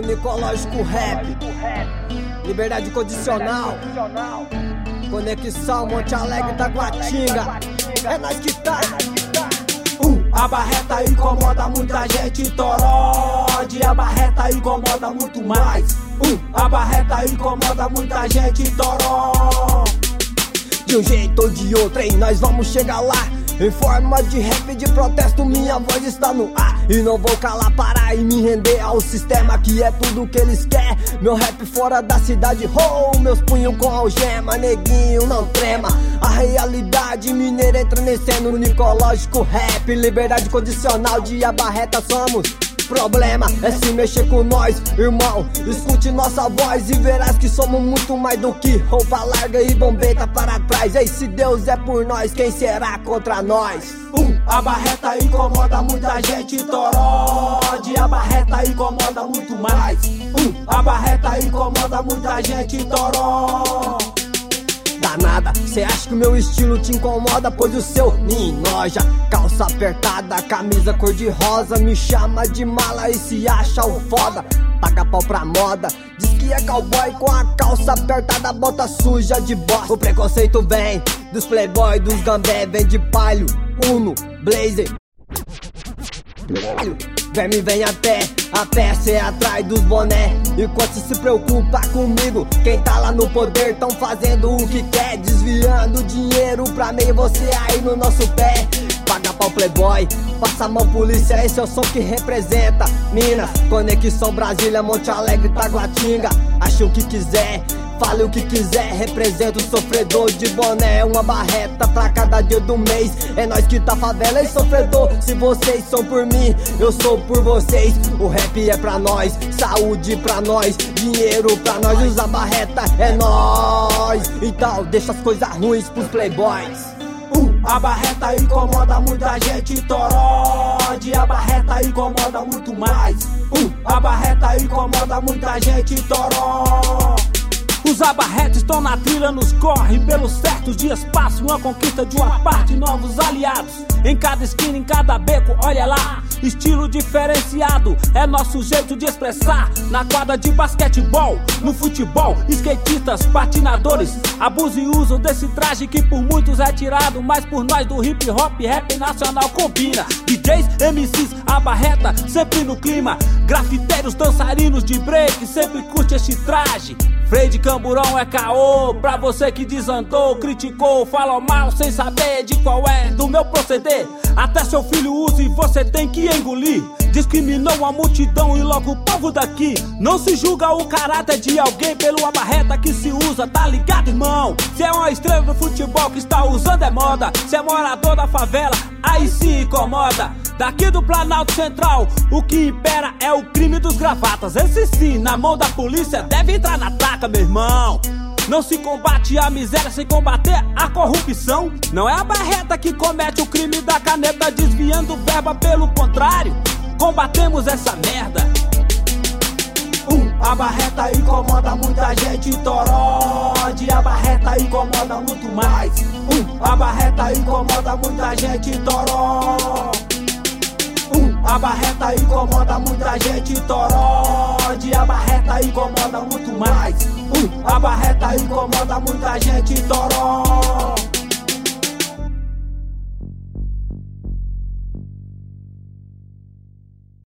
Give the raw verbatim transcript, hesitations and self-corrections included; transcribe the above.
Unicológico Rap, Liberdade Condicional, Conexão Monte Alegre da Guatinga. É nós que tá. Um, a barreta incomoda muita gente, Torode. A barreta incomoda muito mais. Um, a barreta incomoda muita gente, Toró. De um jeito ou de outro, hein, nós vamos chegar lá. Em forma de rap de protesto, minha voz está no ar. E não vou calar, parar e me render ao sistema, que é tudo que eles querem. Meu rap fora da cidade, oh, meus punhos com algema, neguinho não trema. A realidade mineira entranecendo, Unicológico Rap, Liberdade Condicional, de Abarreta somos. Problema é se mexer com nós, irmão. Escute nossa voz e verás que somos muito mais do que roupa larga e bombeta para trás. Ei, se Deus é por nós, quem será contra nós? Um, a barreta incomoda muita gente, Torode. A barreta incomoda muito mais. Um, a barreta incomoda muita gente, Toró. Danada, cê acha que o meu estilo te incomoda? Pois o seu me enoja. Calça apertada, camisa cor de rosa, me chama de mala e se acha o foda. Paga pau pra moda, diz que é cowboy com a calça apertada, bota suja de bosta. O preconceito vem dos playboy, dos gambé, vem de palio, Uno, Blazer. Verme vem a pé, a pé cê atrás dos boné. Enquanto se preocupa comigo, quem tá lá no poder tão fazendo o que quer, desviando dinheiro pra meio você aí no nosso pé. Paga pau playboy, passa a mão polícia, esse é o som que representa Minas, Conexão Brasília, Monte Alegre, Taguatinga. Ache o que quiser, fale o que quiser, representa o sofredor de boné. Uma barreta pra cada dia do mês, é nós que tá favela e sofredor. Se vocês são por mim, eu sou por vocês. O rap é pra nós, saúde pra nós, dinheiro pra nós. Usar barreta é nós, então deixa as coisas ruins pros playboys. Um, a barreta incomoda muita gente, Torode. A barreta incomoda muito mais. Um, a barreta incomoda muita gente, Toró. Os abarretes estão na trilha, nos corre pelos certos dias, passam uma conquista de uma parte, novos aliados. Em cada esquina, em cada beco, olha lá, estilo diferenciado, é nosso jeito de expressar. Na quadra de basquetebol, no futebol, skatistas, patinadores, abusam e usam desse traje que por muitos é tirado, mas por nós do hip hop, rap nacional combina. D Js, M Cs, abarreta, sempre no clima. Grafiteiros, dançarinos de break, sempre curte este traje. Freio de camburão é caô, pra você que desandou, criticou, falou mal sem saber de qual é do meu proceder. Até seu filho usa e você tem que engolir. Discriminou a multidão e logo o povo daqui. Não se julga o caráter de alguém pelo abarreta que se usa, tá ligado, irmão? Se é uma estrela do futebol que está usando é moda, se é morador da favela, aí se incomoda. Daqui do Planalto Central, o que impera é o crime dos gravatas. Esse sim, na mão da polícia, deve entrar na taca, meu irmão. Não se combate a miséria sem combater a corrupção. Não é a barreta que comete o crime da caneta, desviando verba, pelo contrário, combatemos essa merda. Um, a barreta incomoda muita gente, Torode. A barreta incomoda muito mais. Um, a barreta incomoda muita gente, Toró. Um, a barreta incomoda muita gente, Torode. A barreta incomoda muito mais. Um, a barreta incomoda muita gente, Toró.